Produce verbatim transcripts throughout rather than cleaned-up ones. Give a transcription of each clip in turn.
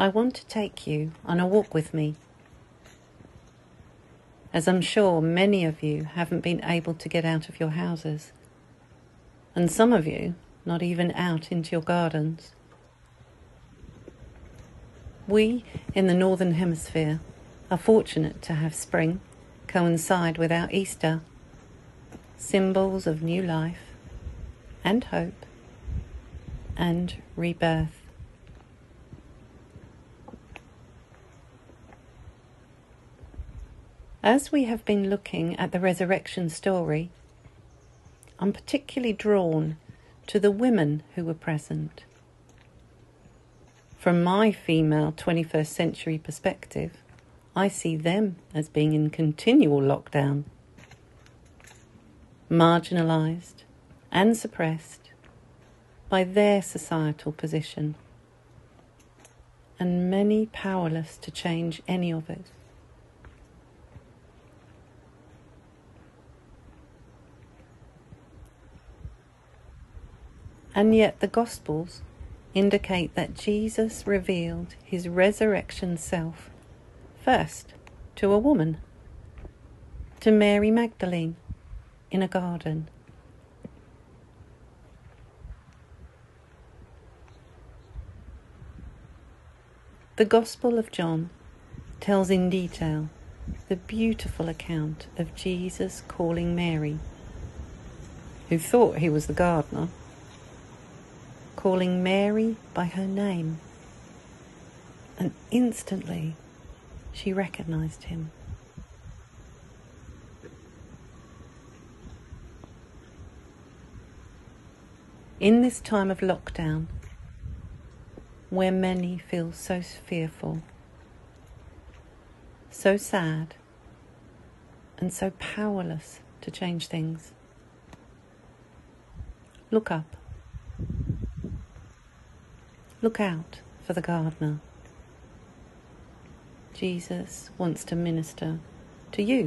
I want to take you on a walk with me, as I'm sure many of you haven't been able to get out of your houses, and some of you not even out into your gardens. We in the Northern Hemisphere are fortunate to have spring coincide with our Easter, symbols of new life and hope and rebirth. As we have been looking at the resurrection story, I'm particularly drawn to the women who were present. From my female twenty-first century perspective, I see them as being in continual lockdown, marginalised and suppressed by their societal position, and many powerless to change any of it. And yet the Gospels indicate that Jesus revealed his resurrection self first to a woman, to Mary Magdalene in a garden. The Gospel of John tells in detail the beautiful account of Jesus calling Mary, who thought he was the gardener, calling Mary by her name, and instantly she recognized him. In this time of lockdown, where many feel so fearful, so sad, and so powerless to change things, look up. Look out for the gardener. Jesus wants to minister to you.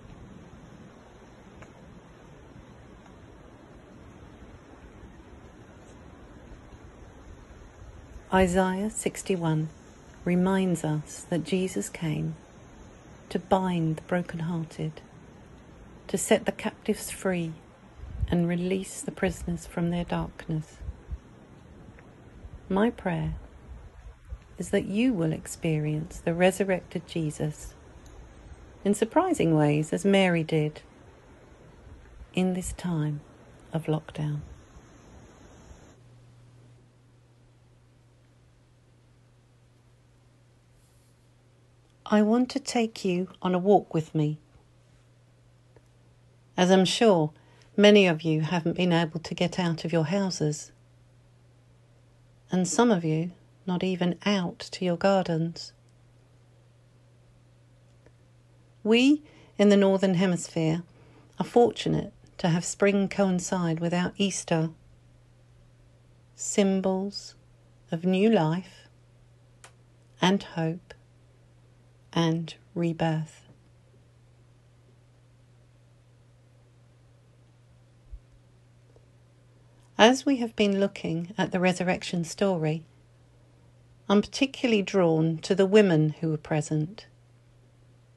Isaiah sixty-one reminds us that Jesus came to bind the brokenhearted, to set the captives free and release the prisoners from their darkness. My prayer is that you will experience the resurrected Jesus in surprising ways, as Mary did, in this time of lockdown. I want to take you on a walk with me, as I'm sure many of you haven't been able to get out of your houses, and some of you not even out to your gardens. We in the Northern Hemisphere are fortunate to have spring coincide with our Easter, symbols of new life and hope and rebirth. As we have been looking at the resurrection story, I'm particularly drawn to the women who were present.